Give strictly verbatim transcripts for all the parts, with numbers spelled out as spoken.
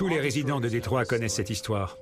Tous les résidents de Détroit connaissent cette histoire.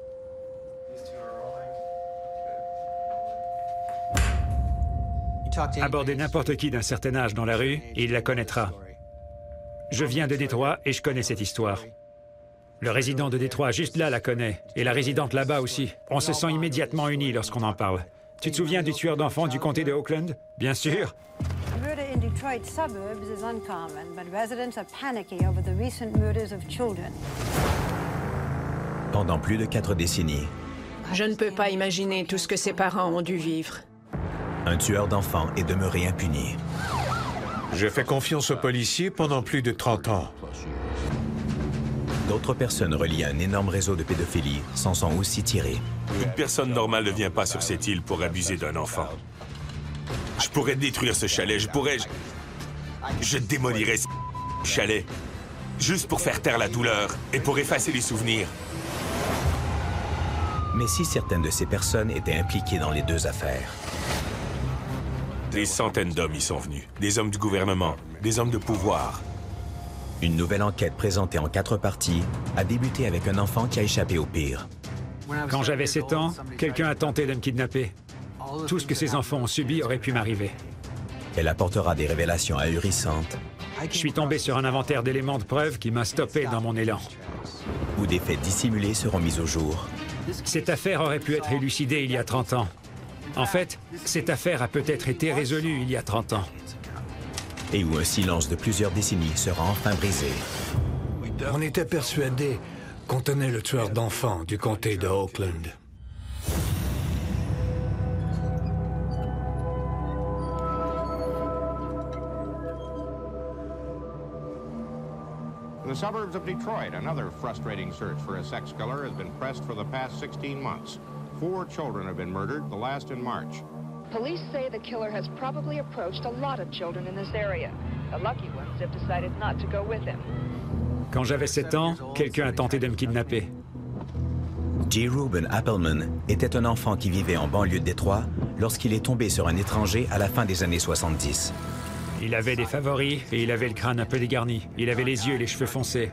Abordez n'importe qui d'un certain âge dans la rue et il la connaîtra. Je viens de Détroit et je connais cette histoire. Le résident de Détroit juste là la connaît, et la résidente là-bas aussi. On se sent immédiatement unis lorsqu'on en parle. Tu te souviens du tueur d'enfants du comté de Oakland? Bien sûr. Murder in Detroit suburbs is uncommon, but residents are panicky over the recent murders of children. Pendant plus de quatre décennies, Je ne peux pas imaginer tout ce que ses parents ont dû vivre. un tueur d'enfants est demeuré impuni. J'ai fait confiance aux policiers pendant plus de trente ans. D'autres personnes reliées à un énorme réseau de pédophilie s'en sont aussi tirées. Une personne normale ne vient pas sur cette île pour abuser d'un enfant. Je pourrais détruire ce chalet, je pourrais... Je, je démolirais ce chalet. Juste pour faire taire la douleur et pour effacer les souvenirs. Mais si certaines de ces personnes étaient impliquées dans les deux affaires, Des centaines d'hommes y sont venus. Des hommes du gouvernement, des hommes de pouvoir. une nouvelle enquête présentée en quatre parties a débuté avec un enfant qui a échappé au pire. Quand j'avais sept ans, quelqu'un a tenté de me kidnapper. Tout ce que ces enfants ont subi aurait pu m'arriver. Elle apportera des révélations ahurissantes Je suis tombé sur un inventaire d'éléments de preuve qui m'a stoppé dans mon élan. où des faits dissimulés seront mis au jour. Cette affaire aurait pu être élucidée il y a trente ans. En fait, cette affaire a peut-être été résolue il y a trente ans. Et où un silence de plusieurs décennies sera enfin brisé. On était persuadés qu'on tenait le tueur d'enfants du comté de Oakland. In the suburbs of Detroit, another frustrating search for a sex killer has been pressed for the past sixteen months. Four children have been murdered, the last in March. Police say the killer has probably approached a lot of children in this area. The lucky ones have decided not to go with him. Quand j'avais sept ans, quelqu'un a tenté de me kidnapper. J. Reuben Appelman était un enfant qui vivait en banlieue de Détroit lorsqu'il est tombé sur un étranger à la fin des années soixante-dix. Il avait des favoris et il avait le crâne un peu dégarni. Il avait les yeux et les cheveux foncés.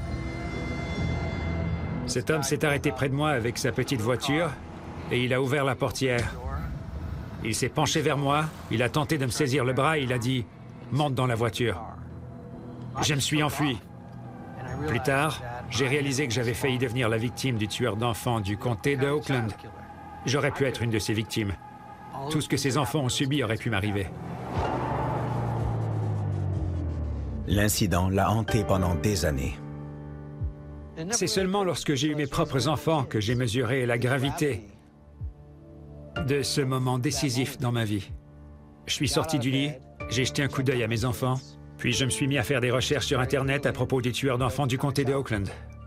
Cet homme s'est arrêté près de moi avec sa petite voiture et il a ouvert la portière. Il s'est penché vers moi, il a tenté de me saisir le bras et il a dit « Monte dans la voiture ». Je me suis enfui. Plus tard, j'ai réalisé que j'avais failli devenir la victime du tueur d'enfants du comté de Oakland. J'aurais pu être une de ces victimes. Tout ce que ces enfants ont subi aurait pu m'arriver. L'incident l'a hanté pendant des années. C'est seulement lorsque j'ai eu mes propres enfants que j'ai mesuré la gravité de ce moment décisif dans ma vie. Je suis sorti du lit, j'ai jeté un coup d'œil à mes enfants, puis je me suis mis à faire des recherches sur Internet à propos du tueur d'enfants du comté de Oakland.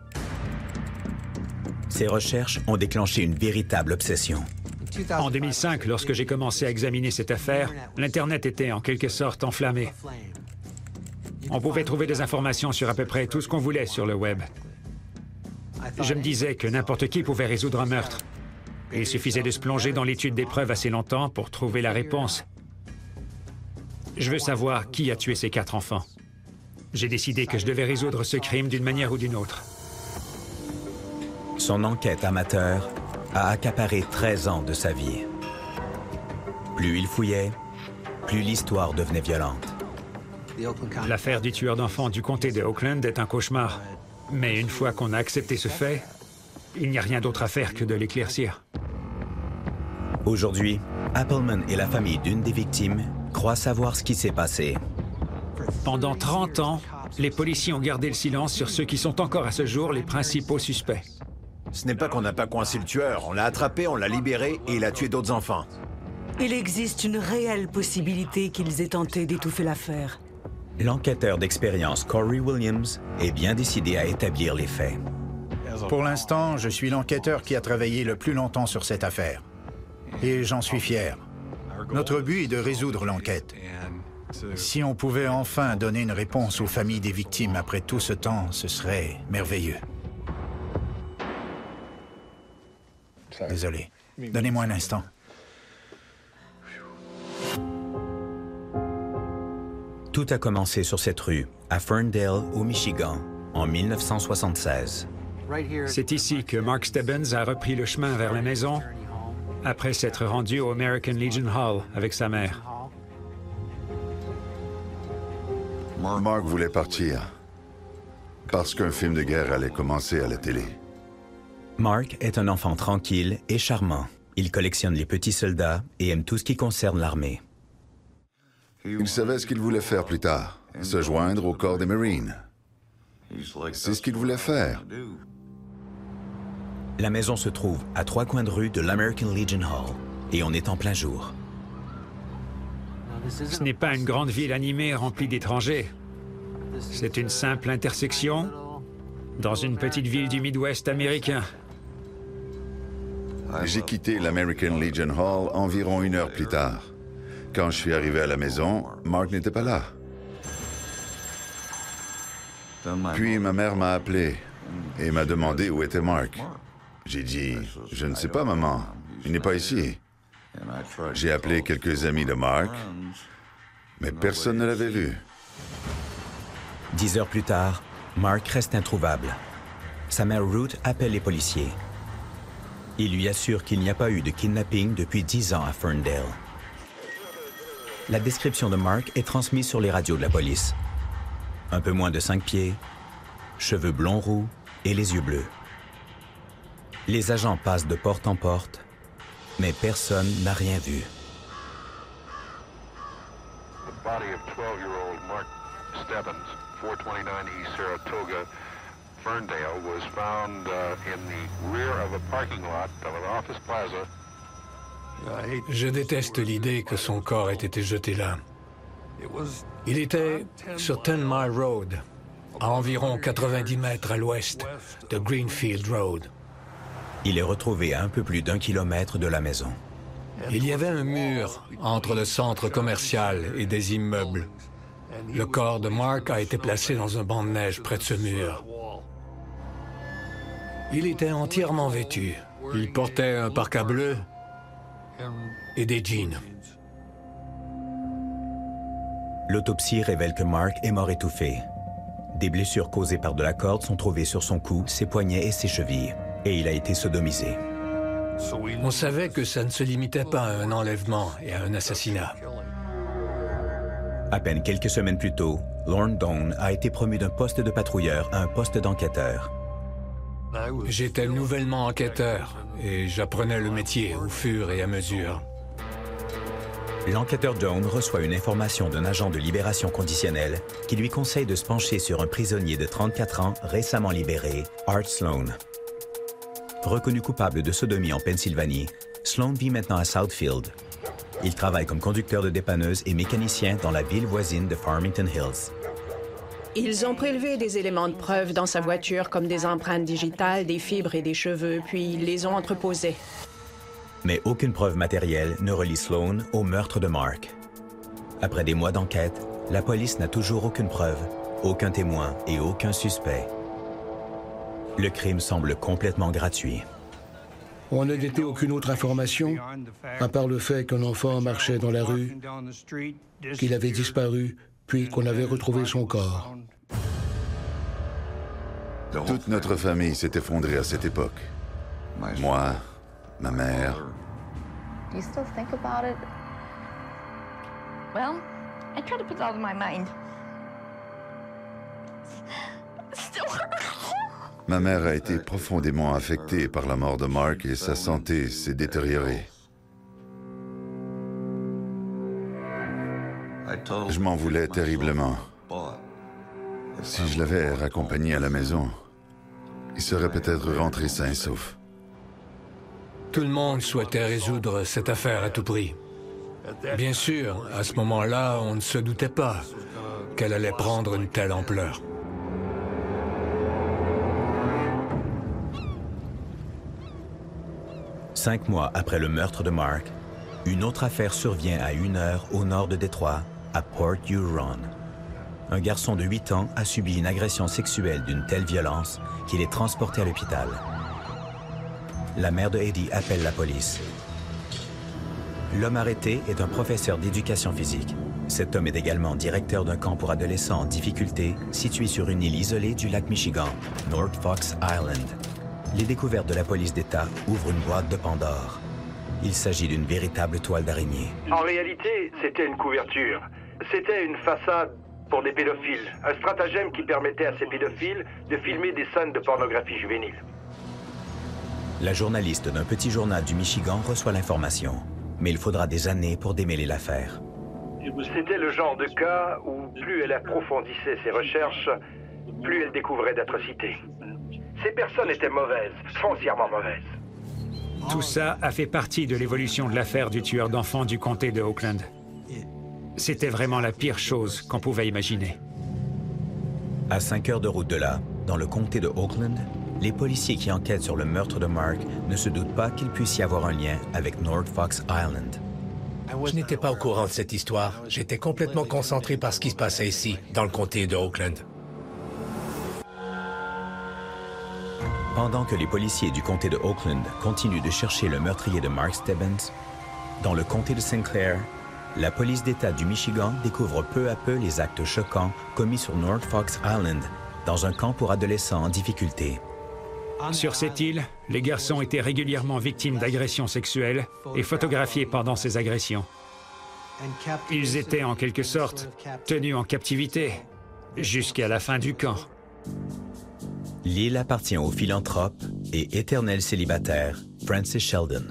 Ces recherches ont déclenché une véritable obsession. En deux mille cinq, lorsque j'ai commencé à examiner cette affaire, l'Internet était en quelque sorte enflammé. On pouvait trouver des informations sur à peu près tout ce qu'on voulait sur le web. Je me disais que n'importe qui pouvait résoudre un meurtre. Il suffisait de se plonger dans l'étude des preuves assez longtemps pour trouver la réponse. Je veux savoir qui a tué ces quatre enfants. J'ai décidé que je devais résoudre ce crime d'une manière ou d'une autre. Son enquête amateur a accaparé treize ans de sa vie. Plus il fouillait, plus l'histoire devenait violente. L'affaire du tueur d'enfants du comté de Oakland est un cauchemar. Mais une fois qu'on a accepté ce fait, il n'y a rien d'autre à faire que de l'éclaircir. Aujourd'hui, Appelman et la famille d'une des victimes croient savoir ce qui s'est passé. Pendant trente ans, les policiers ont gardé le silence sur ceux qui sont encore à ce jour les principaux suspects. Ce n'est pas qu'on n'a pas coincé le tueur, on l'a attrapé, on l'a libéré et il a tué d'autres enfants. Il existe une réelle possibilité qu'ils aient tenté d'étouffer l'affaire. L'enquêteur d'expérience Corey Williams est bien décidé à établir les faits. Pour l'instant, je suis l'enquêteur qui a travaillé le plus longtemps sur cette affaire. Et j'en suis fier. Notre but est de résoudre l'enquête. Si on pouvait enfin donner une réponse aux familles des victimes après tout ce temps, ce serait merveilleux. Désolé. Donnez-moi un instant. Tout a commencé sur cette rue, à Ferndale, au Michigan, en mille neuf cent soixante-seize. C'est ici que Mark Stebbins a repris le chemin vers la maison après s'être rendu au American Legion Hall avec sa mère. Mark voulait partir parce qu'un film de guerre allait commencer à la télé. Mark est un enfant tranquille et charmant. Il collectionne les petits soldats et aime tout ce qui concerne l'armée. Il savait ce qu'il voulait faire plus tard, se joindre au corps des Marines. C'est ce qu'il voulait faire. La maison se trouve à trois coins de rue de l'American Legion Hall et on est en plein jour. Ce n'est pas une grande ville animée remplie d'étrangers. C'est une simple intersection dans une petite ville du Midwest américain. J'ai quitté l'American Legion Hall environ une heure plus tard. Quand je suis arrivé à la maison, Mark n'était pas là. Puis ma mère m'a appelé et m'a demandé où était Mark. J'ai dit, je ne sais pas, maman, il n'est pas ici. J'ai appelé quelques amis de Mark, mais personne ne l'avait vu. Dix heures plus tard, Mark reste introuvable. Sa mère Ruth appelle les policiers. Il lui assure qu'il n'y a pas eu de kidnapping depuis dix ans à Ferndale. La description de Mark est transmise sur les radios de la police. Un peu moins de cinq pieds, cheveux blonds roux et les yeux bleus. Les agents passent de porte en porte, mais personne n'a rien vu. The body of twelve-year-old Mark Stebbins, four twenty-nine East Saratoga, Ferndale, was found uh, in the rear of a parking lot of an office plaza. Je déteste l'idée que son corps ait été jeté là. Il était sur Ten Mile Road, à environ quatre-vingt-dix mètres à l'ouest de Greenfield Road. Il est retrouvé à un peu plus d'un kilomètre de la maison. Il y avait un mur entre le centre commercial et des immeubles. Le corps de Mark a été placé dans un banc de neige près de ce mur. Il était entièrement vêtu. Il portait un parka bleu et des jeans. L'autopsie révèle que Mark est mort étouffé. Des blessures causées par de la corde sont trouvées sur son cou, ses poignets et ses chevilles. Et il a été sodomisé. On savait que ça ne se limitait pas à un enlèvement et à un assassinat. À peine quelques semaines plus tôt, Lorne Doane a été promu d'un poste de patrouilleur à un poste d'enquêteur. J'étais nouvellement enquêteur et j'apprenais le métier au fur et à mesure. L'enquêteur Doane reçoit une information d'un agent de libération conditionnelle qui lui conseille de se pencher sur un prisonnier de trente-quatre ans récemment libéré, Art Sloan. Reconnu coupable de sodomie en Pennsylvanie, Sloan vit maintenant à Southfield. Il travaille comme conducteur de dépanneuse et mécanicien dans la ville voisine de Farmington Hills. Ils ont prélevé des éléments de preuve dans sa voiture comme des empreintes digitales, des fibres et des cheveux, puis ils les ont entreposés. Mais aucune preuve matérielle ne relie Sloan au meurtre de Mark. Après des mois d'enquête, la police n'a toujours aucune preuve, aucun témoin et aucun suspect. Le crime semble complètement gratuit. On n'a détecté aucune autre information, à part le fait qu'un enfant marchait dans la rue, qu'il avait disparu, puis qu'on avait retrouvé son corps. Toute notre famille s'est effondrée à cette époque. Moi, ma mère. Do you still think about it? Well, I try to put it out of my mind. It still hurts. Ma mère a été profondément affectée par la mort de Mark et sa santé s'est détériorée. Je m'en voulais terriblement. Si je l'avais raccompagné à la maison, il serait peut-être rentré sain et sauf. Tout le monde souhaitait résoudre cette affaire à tout prix. Bien sûr, à ce moment-là, on ne se doutait pas qu'elle allait prendre une telle ampleur. Cinq mois après le meurtre de Mark, une autre affaire survient à une heure au nord de Détroit, à Port Huron. Un garçon de huit ans a subi une agression sexuelle d'une telle violence qu'il est transporté à l'hôpital. La mère de Eddie appelle la police. L'homme arrêté est un professeur d'éducation physique. Cet homme est également directeur d'un camp pour adolescents en difficulté situé sur une île isolée du lac Michigan, North Fox Island. Les découvertes de la police d'État ouvrent une boîte de Pandore. Il s'agit d'une véritable toile d'araignée. En réalité, c'était une couverture. C'était une façade pour des pédophiles. Un stratagème qui permettait à ces pédophiles de filmer des scènes de pornographie juvénile. La journaliste d'un petit journal du Michigan reçoit l'information. Mais il faudra des années pour démêler l'affaire. C'était le genre de cas où plus elle approfondissait ses recherches, plus elle découvrait d'atrocités. Ces personnes étaient mauvaises, foncièrement mauvaises. Tout ça a fait partie de l'évolution de l'affaire du tueur d'enfants du comté de Oakland. C'était vraiment la pire chose qu'on pouvait imaginer. À cinq heures de route de là, dans le comté de Oakland, les policiers qui enquêtent sur le meurtre de Mark ne se doutent pas qu'il puisse y avoir un lien avec North Fox Island. Je n'étais pas au courant de cette histoire. J'étais complètement concentré par ce qui se passait ici, dans le comté de Oakland. Pendant que les policiers du comté de Oakland continuent de chercher le meurtrier de Mark Stebbins, dans le comté de Saint Clair, la police d'État du Michigan découvre peu à peu les actes choquants commis sur North Fox Island, dans un camp pour adolescents en difficulté. Sur cette île, les garçons étaient régulièrement victimes d'agressions sexuelles et photographiés pendant ces agressions. Ils étaient en quelque sorte tenus en captivité jusqu'à la fin du camp. L'île appartient au philanthrope et éternel célibataire Francis Sheldon.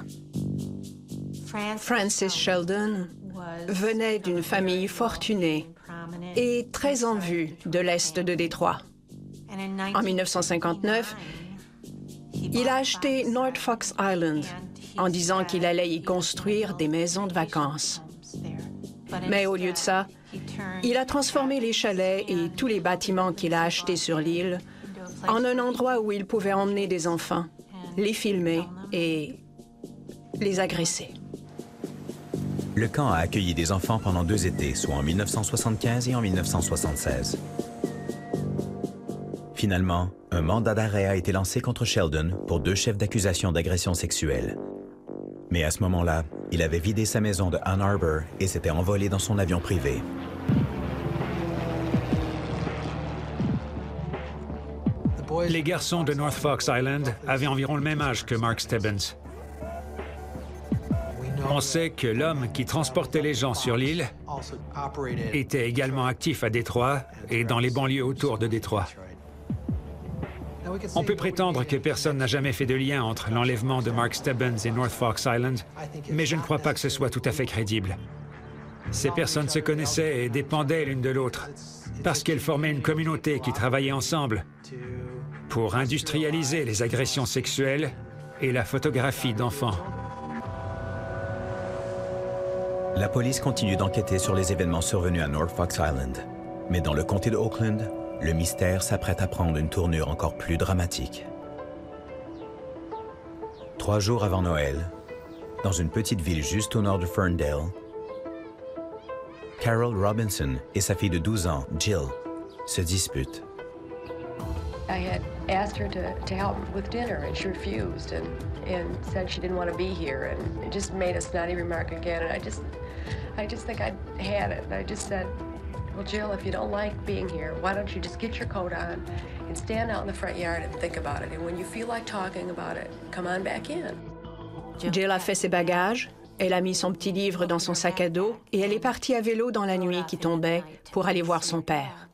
Francis Sheldon venait d'une famille fortunée et très en vue de l'Est de Détroit. En mille neuf cent cinquante-neuf, il a acheté North Fox Island en disant qu'il allait y construire des maisons de vacances. Mais au lieu de ça, il a transformé les chalets et tous les bâtiments qu'il a achetés sur l'île en un endroit où il pouvait emmener des enfants, les filmer et les agresser. Le camp a accueilli des enfants pendant deux étés, soit en mille neuf cent soixante-quinze et en mille neuf cent soixante-seize. Finalement, un mandat d'arrêt a été lancé contre Sheldon pour deux chefs d'accusation d'agression sexuelle. Mais à ce moment-là, il avait vidé sa maison de Ann Arbor et s'était envolé dans son avion privé. Les garçons de North Fox Island avaient environ le même âge que Mark Stebbins. On sait que l'homme qui transportait les gens sur l'île était également actif à Détroit et dans les banlieues autour de Détroit. On peut prétendre que personne n'a jamais fait de lien entre l'enlèvement de Mark Stebbins et North Fox Island, mais je ne crois pas que ce soit tout à fait crédible. Ces personnes se connaissaient et dépendaient l'une de l'autre, parce qu'elles formaient une communauté qui travaillait ensemble pour industrialiser les agressions sexuelles et la photographie d'enfants. La police continue d'enquêter sur les événements survenus à North Fox Island. Mais dans le comté de Oakland, le mystère s'apprête à prendre une tournure encore plus dramatique. Trois jours avant Noël, dans une petite ville juste au nord de Ferndale, Carol Robinson et sa fille de douze ans, Jill, se disputent. I had asked her to, to help with dinner, and she refused, and, and said she didn't want to be here, and it just made a snotty remark again, and I just, I just think I'd had it, and I just said, well, Jill, if you don't like being here, why don't you just get your coat on and stand out in the front yard and think about it, and when you feel like talking about it, come on back in. Jill a fait ses bagages, elle a mis son petit livre dans son sac à dos, et elle est partie à vélo dans la nuit qui tombait pour aller voir son père.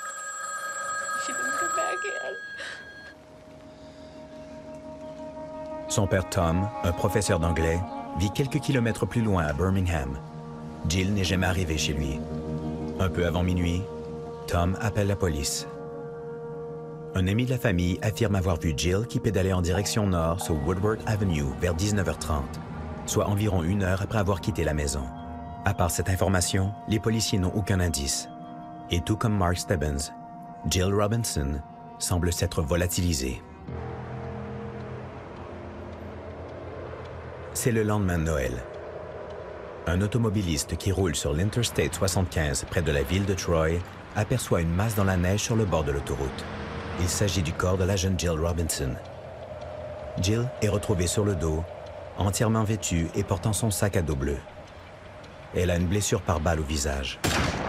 Son père Tom, un professeur d'anglais, vit quelques kilomètres plus loin à Birmingham. Jill n'est jamais arrivée chez lui. Un peu avant minuit, Tom appelle la police. Un ami de la famille affirme avoir vu Jill qui pédalait en direction nord sur Woodward Avenue vers dix-neuf heures trente, soit environ une heure après avoir quitté la maison. À part cette information, les policiers n'ont aucun indice. Et tout comme Mark Stebbins, Jill Robinson semble s'être volatilisée. C'est le lendemain de Noël. Un automobiliste qui roule sur l'Interstate soixante-quinze près de la ville de Troy aperçoit une masse dans la neige sur le bord de l'autoroute. Il s'agit du corps de la jeune Jill Robinson. Jill est retrouvée sur le dos, entièrement vêtue et portant son sac à dos bleu. et elle a une blessure par balle au visage.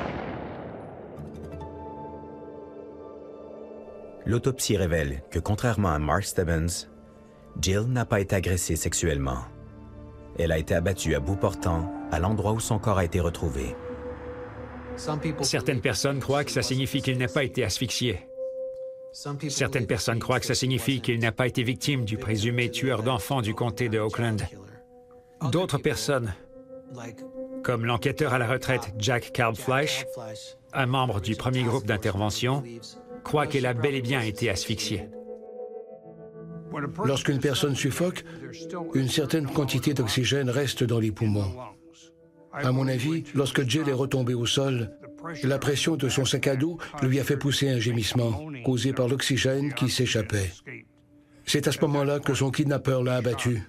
L'autopsie révèle que, contrairement à Mark Stebbins, Jill n'a pas été agressée sexuellement. Elle a été abattue à bout portant à l'endroit où son corps a été retrouvé. Certaines personnes croient que ça signifie qu'il n'a pas été asphyxié. Certaines personnes croient que ça signifie qu'il n'a pas été victime du présumé tueur d'enfants du comté de Oakland. D'autres personnes, comme l'enquêteur à la retraite Jack Kalbfleisch, un membre du premier groupe d'intervention, croient qu'elle a bel et bien été asphyxiée. Lorsqu'une personne suffoque, une certaine quantité d'oxygène reste dans les poumons. À mon avis, lorsque Jill est retombée au sol, la pression de son sac à dos lui a fait pousser un gémissement, causé par l'oxygène qui s'échappait. C'est à ce moment-là que son kidnappeur l'a abattue,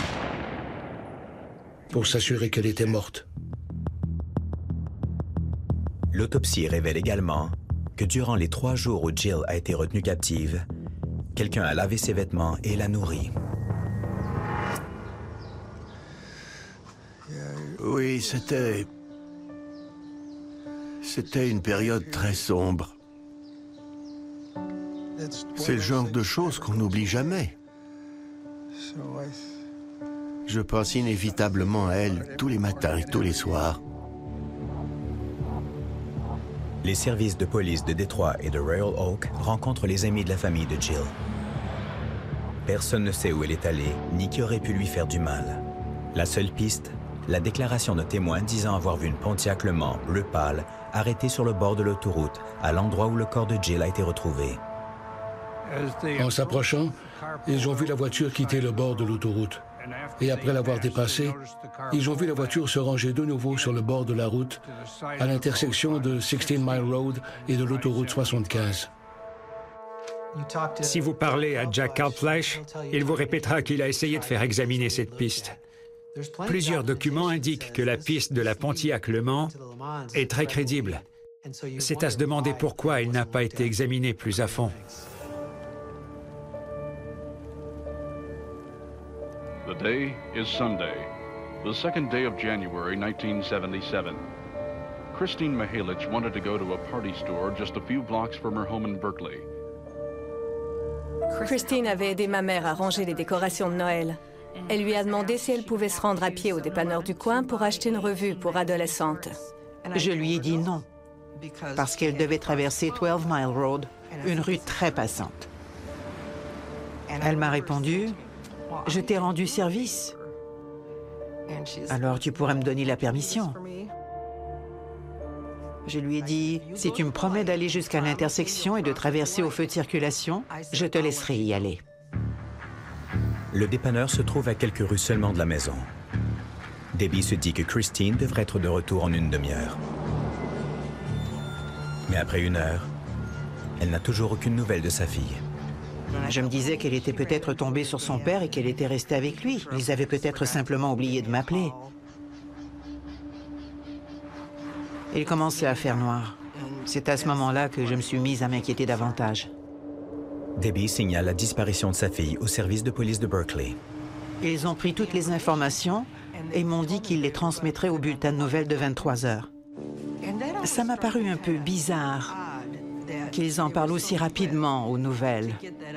pour s'assurer qu'elle était morte. L'autopsie révèle également que durant les trois jours où Jill a été retenue captive, quelqu'un a lavé ses vêtements et l'a nourrie. Oui, c'était... C'était une période très sombre. C'est le genre de choses qu'on n'oublie jamais. Je pense inévitablement à elle tous les matins et tous les soirs. Les services de police de Détroit et de Royal Oak rencontrent les amis de la famille de Jill. Personne ne sait où elle est allée, ni qui aurait pu lui faire du mal. La seule piste, la déclaration de témoins disant avoir vu une Pontiac Le Mans bleu pâle arrêtée sur le bord de l'autoroute, à l'endroit où le corps de Jill a été retrouvé. En s'approchant, ils ont vu la voiture quitter le bord de l'autoroute. Et après l'avoir dépassée, ils ont vu la voiture se ranger de nouveau sur le bord de la route, à l'intersection de sixteen mile road et de l'autoroute soixante-quinze. Si vous parlez à Jack Kalbfleisch, il vous répétera qu'il a essayé de faire examiner cette piste. Plusieurs documents indiquent que la piste de la Pontiac Le Mans est très crédible. C'est à se demander pourquoi elle n'a pas été examinée plus à fond. The day is Sunday, the second day of January nineteen seventy-seven. Christine Mihalich wanted to go to a party store just a few blocks from her home in Berkeley. Christine avait aidé ma mère à ranger les décorations de Noël. Elle lui a demandé si elle pouvait se rendre à pied au dépanneur du coin pour acheter une revue pour adolescentes. Je lui ai dit non, parce qu'elle devait traverser twelve mile road, une rue très passante. Elle m'a répondu, « Je t'ai rendu service, alors tu pourrais me donner la permission. » Je lui ai dit, « Si tu me promets d'aller jusqu'à l'intersection et de traverser au feu de circulation, je te laisserai y aller. » Le dépanneur se trouve à quelques rues seulement de la maison. Debbie se dit que Christine devrait être de retour en une demi-heure. Mais après une heure, elle n'a toujours aucune nouvelle de sa fille. Je me disais qu'elle était peut-être tombée sur son père et qu'elle était restée avec lui. Ils avaient peut-être simplement oublié de m'appeler. Il commençait à faire noir. C'est à ce moment-là que je me suis mise à m'inquiéter davantage. Debbie signale la disparition de sa fille au service de police de Berkeley. Ils ont pris toutes les informations et m'ont dit qu'ils les transmettraient au bulletin de nouvelles de vingt-trois heures. Ça m'a paru un peu bizarre qu'ils en parlent aussi rapidement aux nouvelles.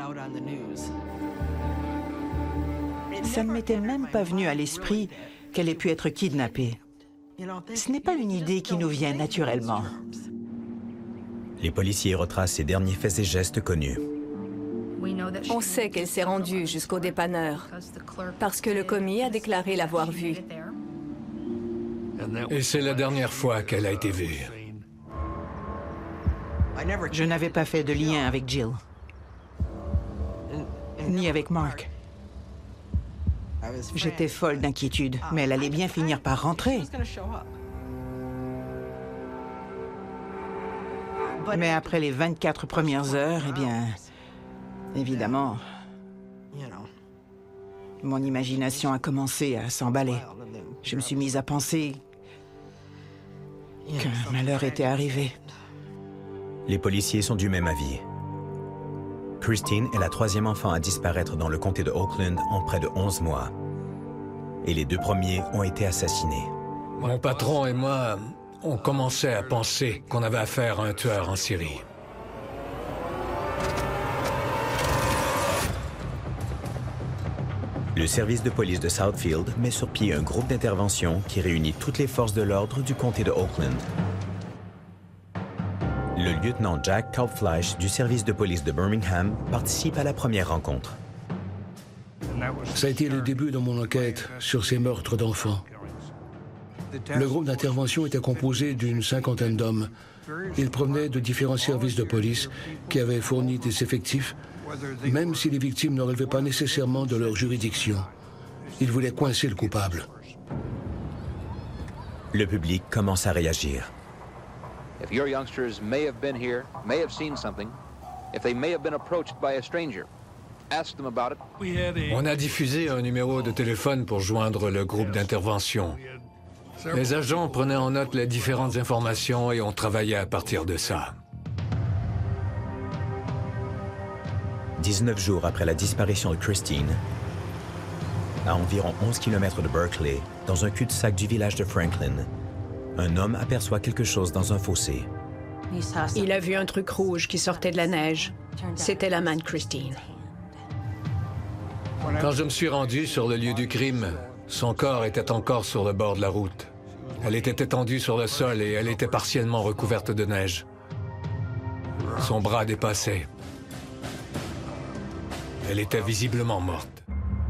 Ça ne m'était même pas venu à l'esprit qu'elle ait pu être kidnappée. Ce n'est pas une idée qui nous vient naturellement. Les policiers retracent ses derniers faits et gestes connus. On sait qu'elle s'est rendue jusqu'au dépanneur, parce que le commis a déclaré l'avoir vue. Et c'est la dernière fois qu'elle a été vue. Je n'avais pas fait de lien avec Jill, ni avec Mark. J'étais folle d'inquiétude, mais elle allait bien finir par rentrer. Mais après les vingt-quatre premières heures, eh bien, évidemment, mon imagination a commencé à s'emballer. Je me suis mise à penser qu'un malheur était arrivé. Les policiers sont du même avis. Christine est la troisième enfant à disparaître dans le comté de Oakland en près de onze mois. Et les deux premiers ont été assassinés. Mon patron et moi, on commençait à penser qu'on avait affaire à un tueur en série. Le service de police de Southfield met sur pied un groupe d'intervention qui réunit toutes les forces de l'ordre du comté de Oakland. Le lieutenant Jack Kalbfleisch du service de police de Birmingham participe à la première rencontre. Ça a été le début de mon enquête sur ces meurtres d'enfants. Le groupe d'intervention était composé d'une cinquantaine d'hommes. Ils provenaient de différents services de police qui avaient fourni des effectifs, même si les victimes ne relevaient pas nécessairement de leur juridiction. Ils voulaient coincer le coupable. Le public commence à réagir. If your youngsters may have been here, may have seen something, if they may have been approached by a stranger, ask them about it. On a diffusé un numéro de téléphone pour joindre le groupe d'intervention. Les agents prenaient en note les différentes informations et on travaillait à partir de ça. dix-neuf jours après la disparition de Christine, à environ onze kilomètres de Berkeley, dans un cul-de-sac du village de Franklin, un homme aperçoit quelque chose dans un fossé. Il a vu un truc rouge qui sortait de la neige. C'était la main de Christine. Quand je me suis rendu sur le lieu du crime, son corps était encore sur le bord de la route. Elle était étendue sur le sol et elle était partiellement recouverte de neige. Son bras dépassait. Elle était visiblement morte.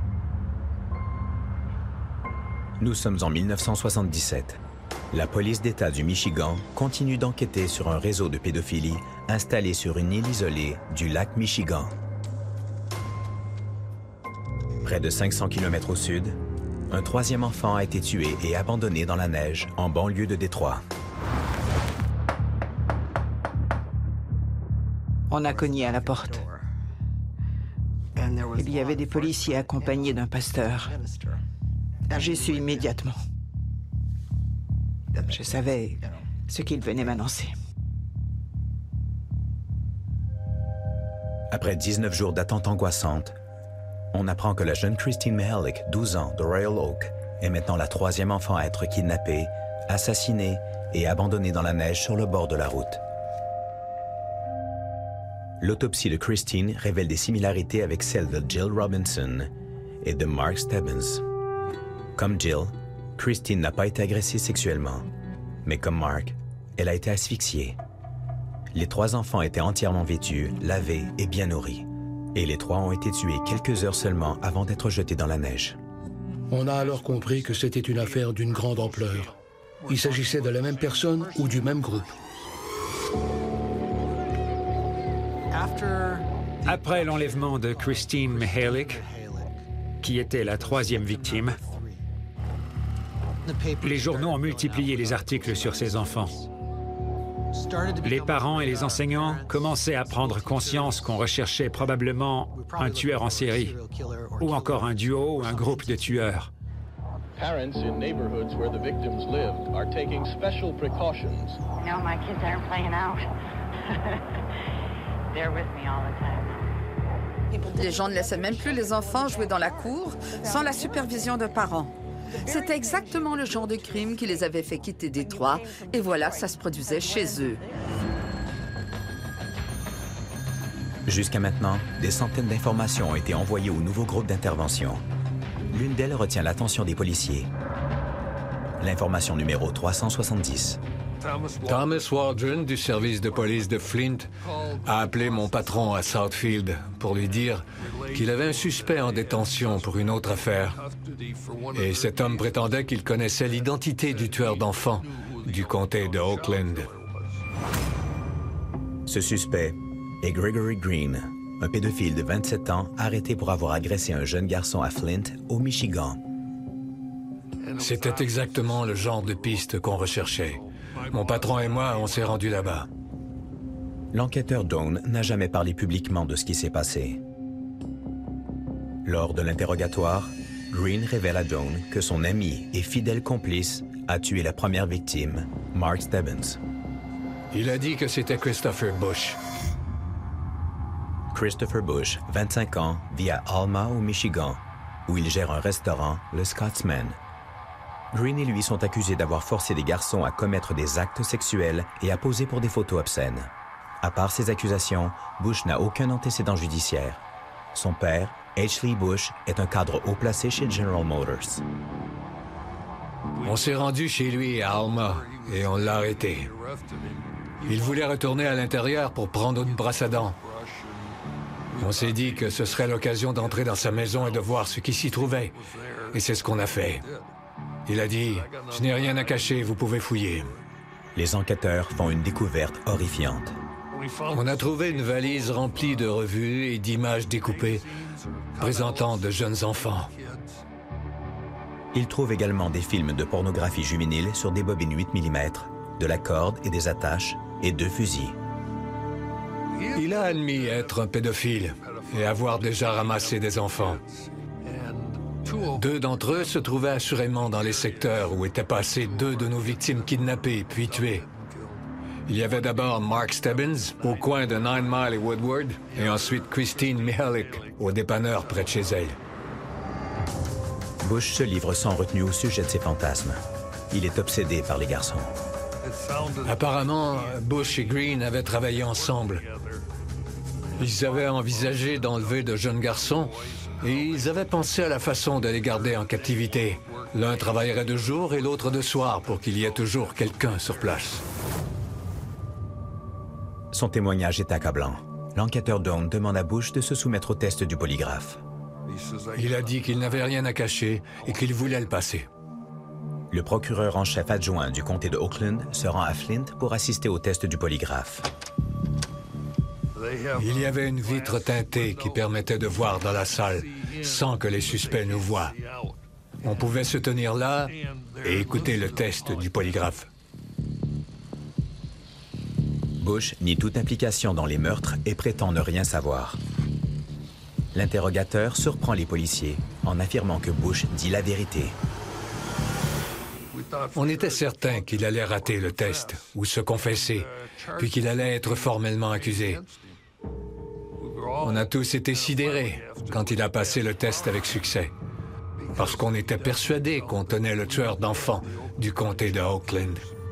Nous sommes en mille neuf cent soixante-dix-sept. La police d'État du Michigan continue d'enquêter sur un réseau de pédophilie installé sur une île isolée du lac Michigan. Près de cinq cents kilomètres au sud, un troisième enfant a été tué et abandonné dans la neige en banlieue de Détroit. On a cogné à la porte. Il y avait des policiers accompagnés d'un pasteur. J'ai su immédiatement. Je savais ce qu'il venait m'annoncer. Après dix-neuf jours d'attente angoissante, on apprend que la jeune Christine Mihalik, douze ans, de Royal Oak, est maintenant la troisième enfant à être kidnappée, assassinée et abandonnée dans la neige sur le bord de la route. L'autopsie de Christine révèle des similarités avec celle de Jill Robinson et de Mark Stebbins. Comme Jill, Christine n'a pas été agressée sexuellement, mais comme Mark, elle a été asphyxiée. Les trois enfants étaient entièrement vêtus, lavés et bien nourris. Et les trois ont été tués quelques heures seulement avant d'être jetés dans la neige. On a alors compris que c'était une affaire d'une grande ampleur. Il s'agissait de la même personne ou du même groupe. Après l'enlèvement de Christine Mihalik, qui était la troisième victime, les journaux ont multiplié les articles sur ces enfants. Les parents et les enseignants commençaient à prendre conscience qu'on recherchait probablement un tueur en série, ou encore un duo ou un groupe de tueurs. Parents in neighborhoods where the victims lived are taking special precautions. No, my kids aren't playing out. They're with me all the time. Les gens ne laissaient même plus les enfants jouer dans la cour sans la supervision de parents. C'était exactement le genre de crime qui les avait fait quitter Détroit, et voilà que ça se produisait chez eux. Jusqu'à maintenant, des centaines d'informations ont été envoyées au nouveau groupe d'intervention. L'une d'elles retient l'attention des policiers. L'information numéro trois cent soixante-dix. Thomas Waldron, du service de police de Flint, a appelé mon patron à Southfield pour lui dire qu'il avait un suspect en détention pour une autre affaire. Et cet homme prétendait qu'il connaissait l'identité du tueur d'enfants du comté de Oakland. Ce suspect est Gregory Green, un pédophile de vingt-sept ans arrêté pour avoir agressé un jeune garçon à Flint, au Michigan. C'était exactement le genre de piste qu'on recherchait. Mon patron et moi, on s'est rendus là-bas. L'enquêteur Doane n'a jamais parlé publiquement de ce qui s'est passé. Lors de l'interrogatoire, Green révèle à Doane que son ami et fidèle complice a tué la première victime, Mark Stebbins. Il a dit que c'était Christopher Bush. Christopher Bush, vingt-cinq ans, vit à Alma, au Michigan, où il gère un restaurant, le Scotsman. Green et lui sont accusés d'avoir forcé des garçons à commettre des actes sexuels et à poser pour des photos obscènes. À part ces accusations, Bush n'a aucun antécédent judiciaire. Son père, H. Lee Bush, est un cadre haut placé chez General Motors. On s'est rendu chez lui à Alma et on l'a arrêté. Il voulait retourner à l'intérieur pour prendre une brosse à dents. On s'est dit que ce serait l'occasion d'entrer dans sa maison et de voir ce qui s'y trouvait. Et c'est ce qu'on a fait. Il a dit « Je n'ai rien à cacher, vous pouvez fouiller ». Les enquêteurs font une découverte horrifiante. On a trouvé une valise remplie de revues et d'images découpées présentant de jeunes enfants. Ils trouvent également des films de pornographie juvénile sur des bobines huit millimètres, de la corde et des attaches, et deux fusils. Il a admis être un pédophile et avoir déjà ramassé des enfants. Deux d'entre eux se trouvaient assurément dans les secteurs où étaient passées deux de nos victimes kidnappées puis tuées. Il y avait d'abord Mark Stebbins, au coin de Nine Mile et Woodward, et ensuite Christine Mihalik, au dépanneur près de chez elle. Bush se livre sans retenue au sujet de ses fantasmes. Il est obsédé par les garçons. Apparemment, Bush et Green avaient travaillé ensemble. Ils avaient envisagé d'enlever de jeunes garçons et ils avaient pensé à la façon de les garder en captivité. L'un travaillerait de jour et l'autre de soir pour qu'il y ait toujours quelqu'un sur place. Son témoignage est accablant. L'enquêteur Doane demande à Bush de se soumettre au test du polygraphe. Il a dit qu'il n'avait rien à cacher et qu'il voulait le passer. Le procureur en chef adjoint du comté de Oakland se rend à Flint pour assister au test du polygraphe. Il y avait une vitre teintée qui permettait de voir dans la salle sans que les suspects nous voient. On pouvait se tenir là et écouter le test du polygraphe. Bush nie toute implication dans les meurtres et prétend ne rien savoir. L'interrogateur surprend les policiers en affirmant que Bush dit la vérité. On était certain qu'il allait rater le test ou se confesser, puis qu'il allait être formellement accusé. On a tous été sidérés quand il a passé le test avec succès, parce qu'on était persuadés qu'on tenait le tueur d'enfants du comté de Oakland.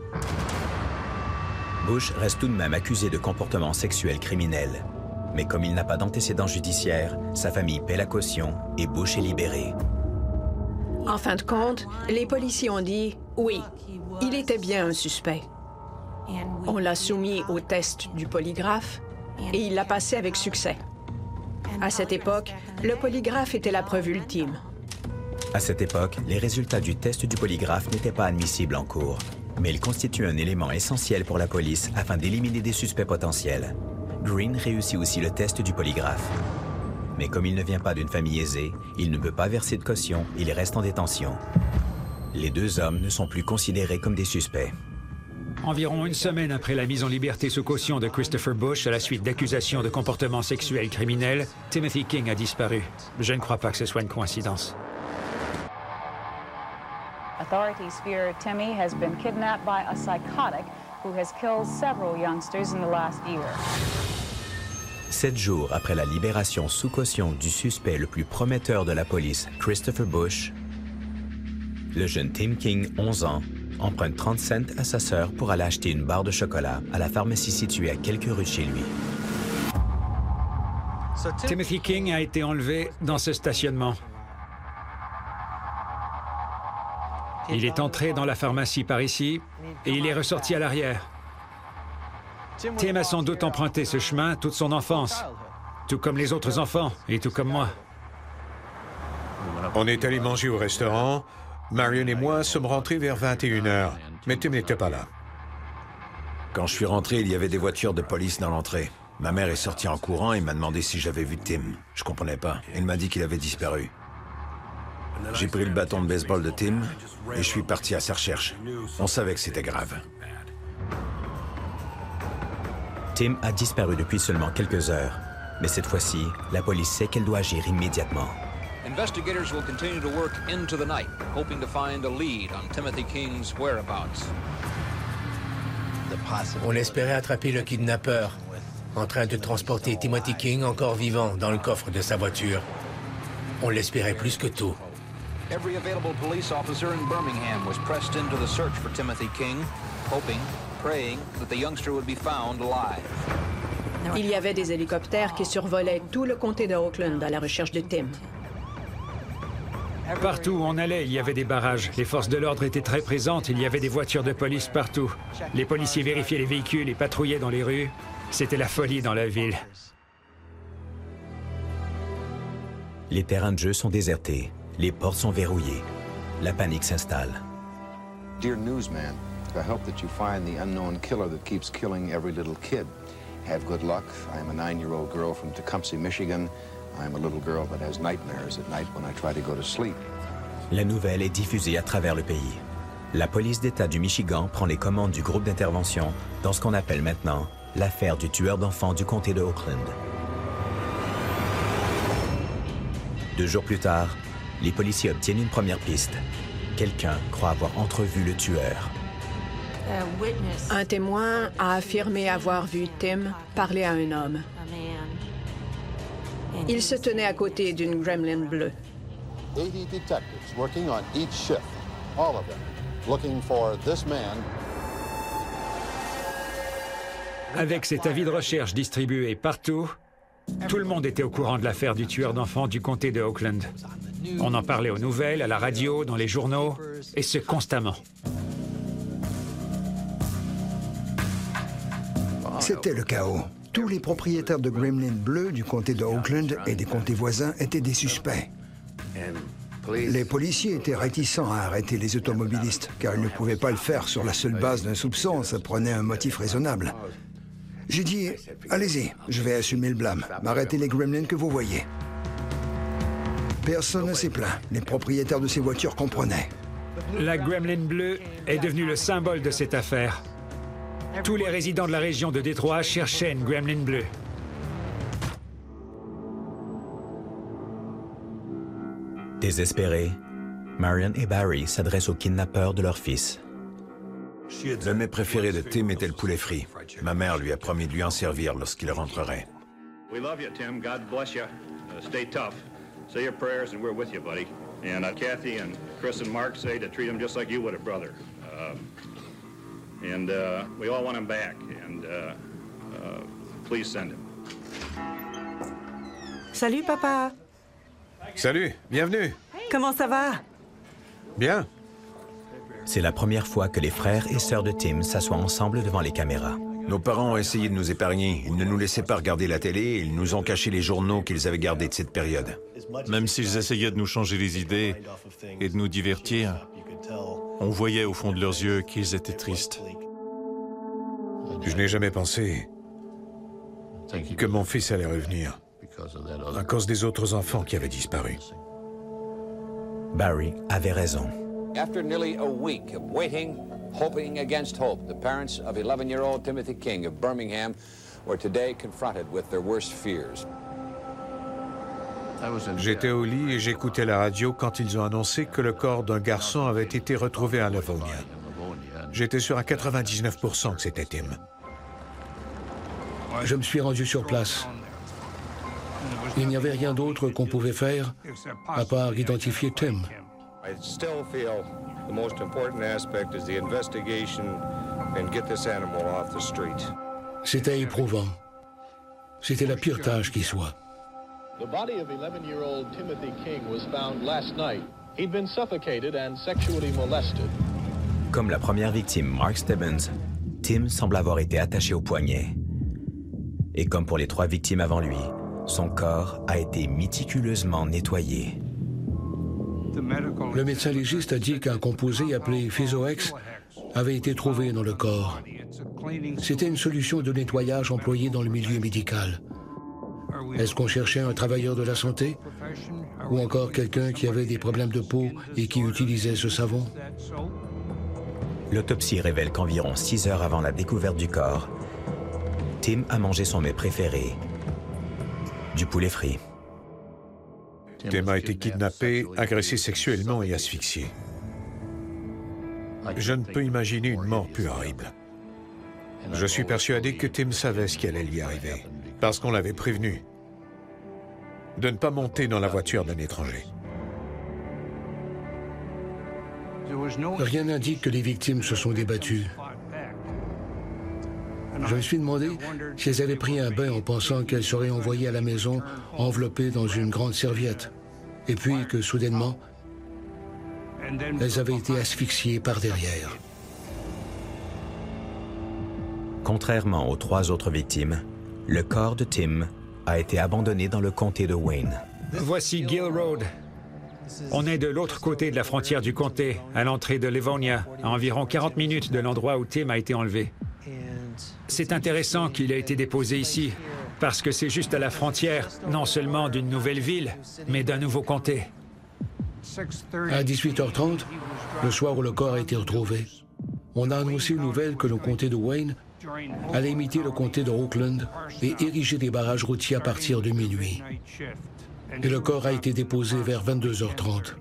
Bush reste tout de même accusé de comportement sexuel criminel. Mais comme il n'a pas d'antécédent judiciaire, sa famille paie la caution et Bush est libéré. En fin de compte, les policiers ont dit « oui, il était bien un suspect ». On l'a soumis au test du polygraphe et il l'a passé avec succès. À cette époque, le polygraphe était la preuve ultime. À cette époque, les résultats du test du polygraphe n'étaient pas admissibles en cours, mais ils constituent un élément essentiel pour la police afin d'éliminer des suspects potentiels. Green réussit aussi le test du polygraphe. Mais comme il ne vient pas d'une famille aisée, il ne peut pas verser de caution, il reste en détention. Les deux hommes ne sont plus considérés comme des suspects. Environ une semaine après la mise en liberté sous caution de Christopher Bush à la suite d'accusations de comportement sexuel criminel, Timothy King a disparu. Je ne crois pas que ce soit une coïncidence. Authorities fear Timmy has been kidnapped by a psychotic who has killed several youngsters in the last year. Sept jours après la libération sous caution du suspect le plus prometteur de la police, Christopher Bush, le jeune Tim King, onze ans, emprunte trente cents à sa sœur pour aller acheter une barre de chocolat à la pharmacie située à quelques rues de chez lui. Timothy King a été enlevé dans ce stationnement. Il est entré dans la pharmacie par ici et il est ressorti à l'arrière. Tim a sans doute emprunté ce chemin toute son enfance, tout comme les autres enfants et tout comme moi. On est allé manger au restaurant. Marion et moi sommes rentrés vers vingt et une heures, mais Tim n'était pas là. Quand je suis rentré, il y avait des voitures de police dans l'entrée. Ma mère est sortie en courant et m'a demandé si j'avais vu Tim. Je comprenais pas. Elle m'a dit qu'il avait disparu. J'ai pris le bâton de baseball de Tim et je suis parti à sa recherche. On savait que c'était grave. Tim a disparu depuis seulement quelques heures, mais cette fois-ci, la police sait qu'elle doit agir immédiatement. Investigators will continue to work into the night, hoping to find a lead on Timothy King's whereabouts. On espérait attraper le kidnappeur, en train de transporter Timothy King encore vivant dans le coffre de sa voiture. On l'espérait plus que tout. Every available police officer in Birmingham was pressed into the search for Timothy King, hoping, praying that the youngster would be found alive. Il y avait des hélicoptères qui survolaient tout le comté de Oakland à la recherche de Tim. Partout où on allait, il y avait des barrages. Les forces de l'ordre étaient très présentes, il y avait des voitures de police partout. Les policiers vérifiaient les véhicules et patrouillaient dans les rues. C'était la folie dans la ville. Les terrains de jeu sont désertés. Les portes sont verrouillées. La panique s'installe. Dear newsman, I hope that you find the unknown killer that keeps killing every little kid. Have good luck. I am a nine-year-old girl from Tecumseh, Michigan. I am a little girl that has nightmares at night when I try to go to sleep. La nouvelle est diffusée à travers le pays. La police d'État du Michigan prend les commandes du groupe d'intervention dans ce qu'on appelle maintenant l'affaire du tueur d'enfants du comté de Oakland. Deux jours plus tard, les policiers obtiennent une première piste. Quelqu'un croit avoir entrevu le tueur. Un témoin a affirmé avoir vu Tim parler à un homme. Il se tenait à côté d'une gremlin bleue. eighty detectives working on each shift, all of them, looking for this man. Avec cet avis de recherche distribué partout, tout le monde était au courant de l'affaire du tueur d'enfants du comté de Oakland. On en parlait aux nouvelles, à la radio, dans les journaux, et ce constamment. C'était le chaos. Tous les propriétaires de gremlins bleus du comté de Oakland et des comtés voisins étaient des suspects. Les policiers étaient réticents à arrêter les automobilistes, car ils ne pouvaient pas le faire sur la seule base d'un soupçon, ça prenait un motif raisonnable. J'ai dit, allez-y, je vais assumer le blâme, arrêtez les gremlins que vous voyez. Personne ne s'est plaint, les propriétaires de ces voitures comprenaient. La gremlin bleue est devenue le symbole de cette affaire. Tous les résidents de la région de Détroit cherchaient une gremlin bleue. Désespérés, Marion et Barry s'adressent aux kidnappeurs de leur fils. Le mets préféré de Tim était le poulet frit. Ma mère lui a promis de lui en servir lorsqu'il rentrerait. We love you, Tim. God bless you. Uh, stay tough. Say your prayers and we're with you, buddy. And uh, Kathy and Chris and Mark say to treat him just like you would a brother. Uh, and uh, we all want him back. And uh, uh, please send him. Salut, papa. Salut, bienvenue. Comment ça va? Bien. C'est la première fois que les frères et sœurs de Tim s'assoient ensemble devant les caméras. Nos parents ont essayé de nous épargner. Ils ne nous laissaient pas regarder la télé et ils nous ont caché les journaux qu'ils avaient gardés de cette période. Même s'ils essayaient de nous changer les idées et de nous divertir, on voyait au fond de leurs yeux qu'ils étaient tristes. Je n'ai jamais pensé que mon fils allait revenir à cause des autres enfants qui avaient disparu. Barry avait raison. After nearly a week of waiting, hoping against hope, the parents of eleven-year-old Timothy King of Birmingham were today confronted with their worst fears. J'étais au lit et j'écoutais la radio quand ils ont annoncé que le corps d'un garçon avait été retrouvé à Livonia. J'étais sûr à quatre-vingt-dix-neuf pour cent que c'était Tim. Je me suis rendu sur place. Il n'y avait rien d'autre qu'on pouvait faire à part identifier Tim. I still feel the most important aspect is the investigation and get this animal off the street. C'était éprouvant. C'était la pire tâche qui soit. The body of eleven-year-old Timothy King was found last night. He'd been suffocated and sexually molested. Comme la première victime, Mark Stebbins, Tim semble avoir été attaché au poignet. Et comme pour les trois victimes avant lui, son corps a été méticuleusement nettoyé. Le médecin légiste a dit qu'un composé appelé Physoex avait été trouvé dans le corps. C'était une solution de nettoyage employée dans le milieu médical. Est-ce qu'on cherchait un travailleur de la santé? Ou encore quelqu'un qui avait des problèmes de peau et qui utilisait ce savon? L'autopsie révèle qu'environ six heures avant la découverte du corps, Tim a mangé son mets préféré, du poulet frit. Tim a été kidnappé, agressé sexuellement et asphyxié. Je ne peux imaginer une mort plus horrible. Je suis persuadé que Tim savait ce qui allait lui arriver, parce qu'on l'avait prévenu de ne pas monter dans la voiture d'un étranger. Rien n'indique que les victimes se sont débattues. Je me suis demandé si elles avaient pris un bain en pensant qu'elles seraient envoyées à la maison enveloppées dans une grande serviette, et puis que soudainement, elles avaient été asphyxiées par derrière. Contrairement aux trois autres victimes, le corps de Tim a été abandonné dans le comté de Wayne. Voici Gill Road. On est de l'autre côté de la frontière du comté, à l'entrée de Livonia, à environ quarante minutes de l'endroit où Tim a été enlevé. C'est intéressant qu'il ait été déposé ici, parce que c'est juste à la frontière, non seulement d'une nouvelle ville, mais d'un nouveau comté. À dix-huit heures trente, le soir où le corps a été retrouvé, on a annoncé une nouvelle que le comté de Wayne allait imiter le comté de Oakland et ériger des barrages routiers à partir de minuit. Et le corps a été déposé vers vingt-deux heures trente.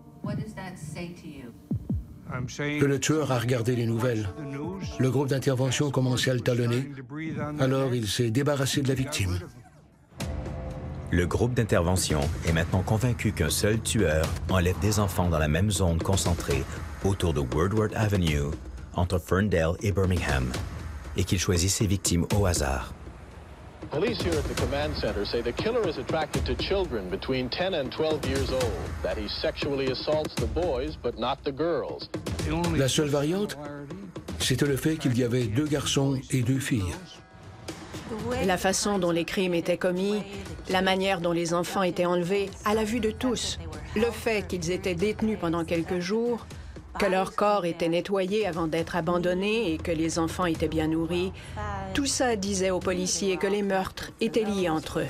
Que le tueur a regardé les nouvelles. Le groupe d'intervention commençait à le talonner, alors il s'est débarrassé de la victime. Le groupe d'intervention est maintenant convaincu qu'un seul tueur enlève des enfants dans la même zone concentrée autour de Woodward Avenue, entre Ferndale et Birmingham, et qu'il choisit ses victimes au hasard. Police here at the command center say the killer is attracted to children between ten and twelve years old, that he sexually assaults the boys but not the girls. La seule variante, c'était le fait qu'il y avait deux garçons et deux filles. La façon dont les crimes étaient commis, la manière dont les enfants étaient enlevés, à la vue de tous, le fait qu'ils étaient détenus pendant quelques jours, que leur corps était nettoyé avant d'être abandonné et que les enfants étaient bien nourris, tout ça disait aux policiers que les meurtres étaient liés entre eux.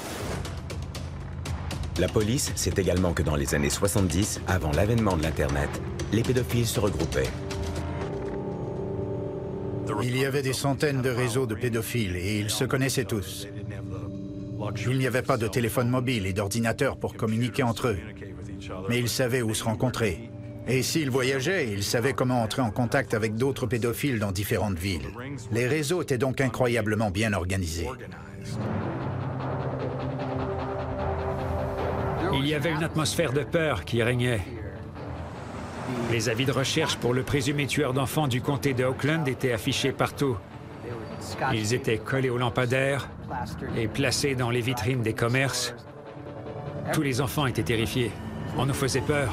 La police sait également que dans les années soixante-dix, avant l'avènement de l'Internet, les pédophiles se regroupaient. Il y avait des centaines de réseaux de pédophiles et ils se connaissaient tous. Il n'y avait pas de téléphone mobile et d'ordinateur pour communiquer entre eux. Mais ils savaient où se rencontrer. Et s'ils voyageaient, ils savaient comment entrer en contact avec d'autres pédophiles dans différentes villes. Les réseaux étaient donc incroyablement bien organisés. Il y avait une atmosphère de peur qui régnait. Les avis de recherche pour le présumé tueur d'enfants du comté de Oakland étaient affichés partout. Ils étaient collés aux lampadaires et placés dans les vitrines des commerces. Tous les enfants étaient terrifiés. On nous faisait peur.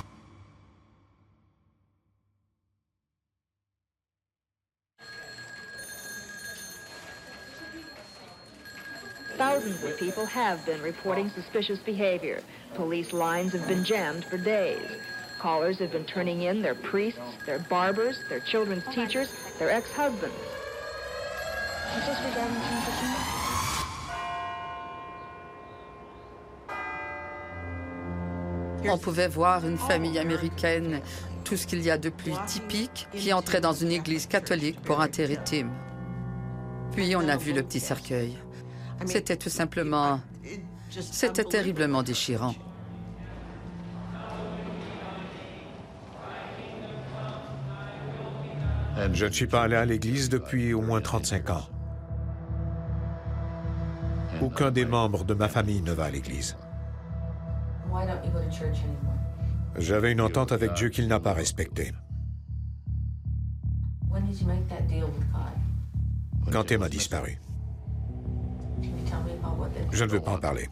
Thousands of people have been reporting suspicious behavior. Police lines have been jammed for days. Callers have been turning in their priests, their barbers, their children's teachers, their ex-husbands. On pouvait voir une famille américaine, tout ce qu'il y a de plus typique, qui entrait dans une église catholique pour enterrer Tim. Puis on a vu le petit cercueil. C'était tout simplement... C'était terriblement déchirant. Je ne suis pas allé à l'église depuis au moins trente-cinq ans. Aucun des membres de ma famille ne va à l'église. J'avais une entente avec Dieu qu'il n'a pas respectée. Quand Tim a disparu. Je ne veux pas en parler.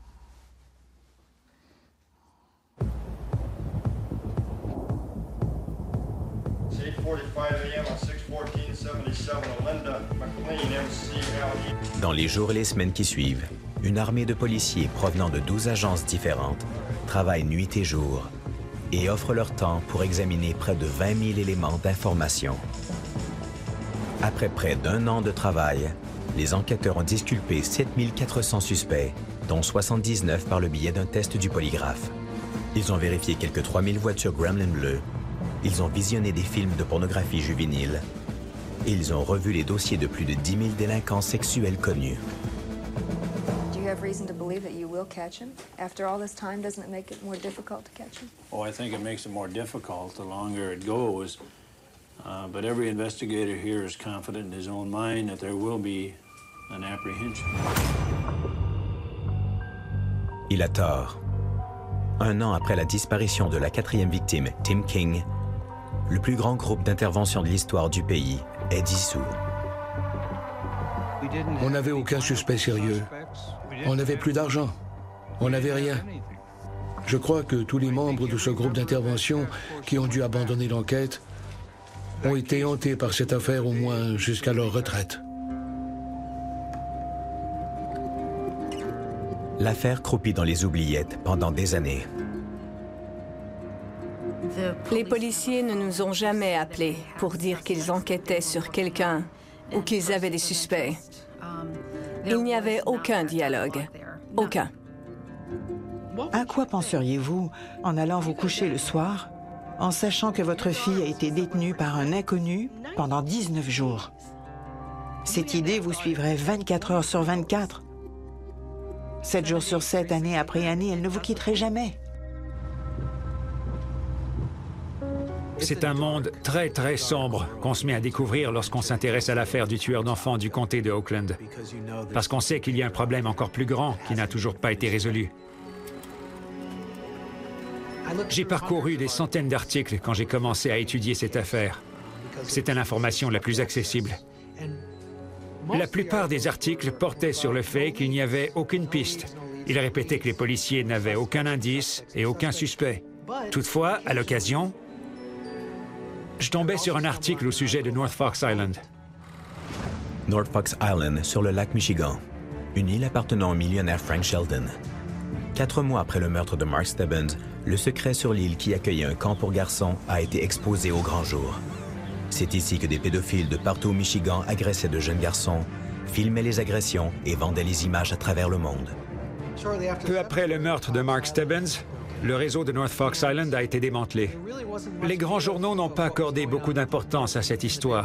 Dans les jours et les semaines qui suivent, une armée de policiers provenant de douze agences différentes travaille nuit et jour et offre leur temps pour examiner près de vingt mille éléments d'information. Après près d'un an de travail, les enquêteurs ont disculpé sept mille quatre cents suspects, dont soixante-dix-neuf par le biais d'un test du polygraphe. Ils ont vérifié quelques trois mille voitures Gremlin bleues. Ils ont visionné des films de pornographie juvénile. Et ils ont revu les dossiers de plus de dix mille délinquants sexuels connus. Do you have reason to believe that you will catch him? After all this time, doesn't it make it more difficult to catch him? Oh, I think it makes it more difficult the longer it goes. Uh, but every investigator here is confident in his own mind that there will be an apprehension. Il a tort. un an après la disparition de la quatrième victime, Tim King, le plus grand groupe d'intervention de l'histoire du pays est dissous. On n'avait aucun suspect sérieux. On n'avait plus d'argent. On n'avait rien. Je crois que tous les membres de ce groupe d'intervention qui ont dû abandonner l'enquête ont été hantés par cette affaire au moins jusqu'à leur retraite. L'affaire croupit dans les oubliettes pendant des années. Les policiers ne nous ont jamais appelés pour dire qu'ils enquêtaient sur quelqu'un ou qu'ils avaient des suspects. Il n'y avait aucun dialogue. Aucun. À quoi penseriez-vous en allant vous coucher le soir, en sachant que votre fille a été détenue par un inconnu pendant dix-neuf jours? Cette idée vous suivrait vingt-quatre heures sur vingt-quatre. sept jours sur sept, année après année, elle ne vous quitterait jamais. C'est un monde très très sombre qu'on se met à découvrir lorsqu'on s'intéresse à l'affaire du tueur d'enfants du comté de Oakland. Parce qu'on sait qu'il y a un problème encore plus grand qui n'a toujours pas été résolu. J'ai parcouru des centaines d'articles quand j'ai commencé à étudier cette affaire. C'était l'information la plus accessible. La plupart des articles portaient sur le fait qu'il n'y avait aucune piste. Ils répétaient que les policiers n'avaient aucun indice et aucun suspect. Toutefois, à l'occasion, je tombais sur un article au sujet de North Fox Island. North Fox Island, sur le lac Michigan, une île appartenant au millionnaire Frank Sheldon. Quatre mois après le meurtre de Mark Stebbins, le secret sur l'île qui accueillait un camp pour garçons a été exposé au grand jour. C'est ici que des pédophiles de partout au Michigan agressaient de jeunes garçons, filmaient les agressions et vendaient les images à travers le monde. Peu après le meurtre de Mark Stebbins, le réseau de North Fox Island a été démantelé. Les grands journaux n'ont pas accordé beaucoup d'importance à cette histoire.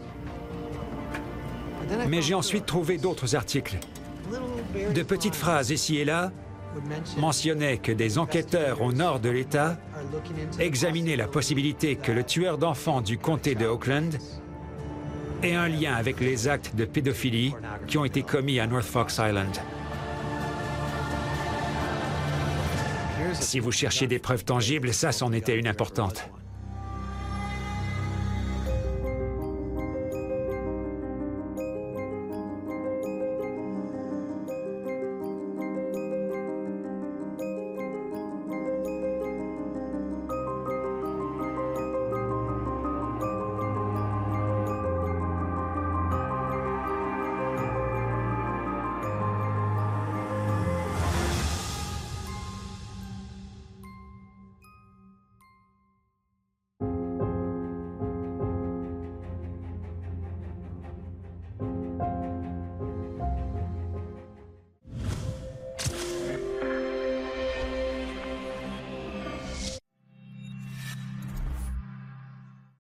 Mais j'ai ensuite trouvé d'autres articles. De petites phrases ici et là mentionnaient que des enquêteurs au nord de l'État examinaient la possibilité que le tueur d'enfants du comté de Oakland ait un lien avec les actes de pédophilie qui ont été commis à North Fox Island. Si vous cherchiez des preuves tangibles, ça, c'en était une importante.